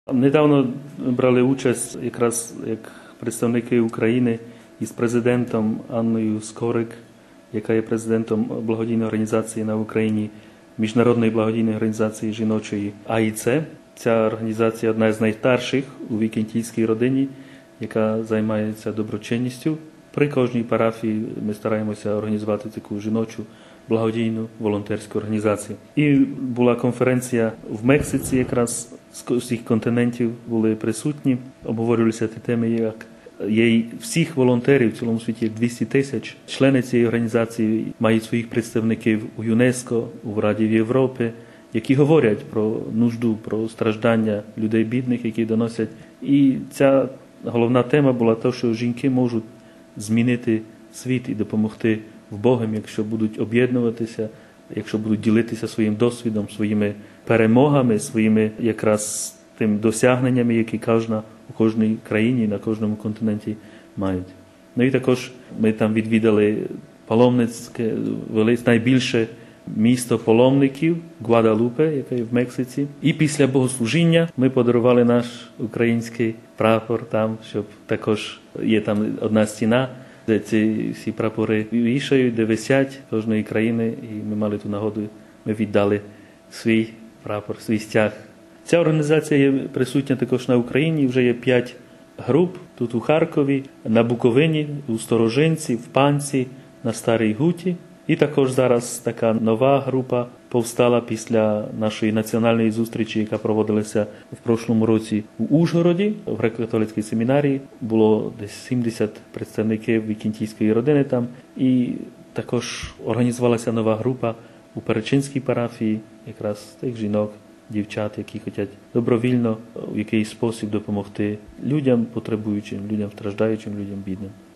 Недавно брали участь якраз як представники України із президентом Анною Скорик, яка є президентом благодійної організації на Україні, Міжнародної благодійної організації жіночої АІЦ. Ця організація одна з найстарших у вікентійській родині, яка займається доброчинністю. При кожній парафії ми стараємося організувати таку жіночу благодійну волонтерську організацію. І була конференція в Мексиці, якраз з усіх континентів були присутні. Обговорювалися ті теми, як є всіх волонтерів в цілому світі, як 200 тисяч. Члени цієї організації мають своїх представників у ЮНЕСКО, у Раді Європи, які говорять про нужду, про страждання людей бідних, які доносять. І ця головна тема була те, що жінки можуть змінити світ і допомогти в Богом, якщо будуть об'єднуватися, якщо будуть ділитися своїм досвідом, своїми перемогами, своїми якраз тим досягненнями, які у кожній країні, на кожному континенті мають. Ну і також ми там відвідали паломницьке, найбільше місто паломників Гвадалупе, яке є в Мексиці. І після богослужіння ми подарували наш український прапор там, щоб також є там одна стіна, де ці всі прапори вішають, де висять кожної країни, і ми мали ту нагоду, ми віддали свій прапор, свій стяг. Ця організація є присутня також на Україні, вже є 5 груп, тут у Харкові, на Буковині, у Сторожинці, в Панці, на Старій Гуті. І також зараз така нова група повстала після нашої національної зустрічі, яка проводилася в прошлому році у Ужгороді, в греко-католицькій семінарії. Було десь 70 представників вікентійської родини там. І також організувалася нова група у Перечинській парафії, якраз тих жінок, дівчат, які хочуть добровільно в якийсь спосіб допомогти людям потребуючим, людям страждаючим, людям бідним.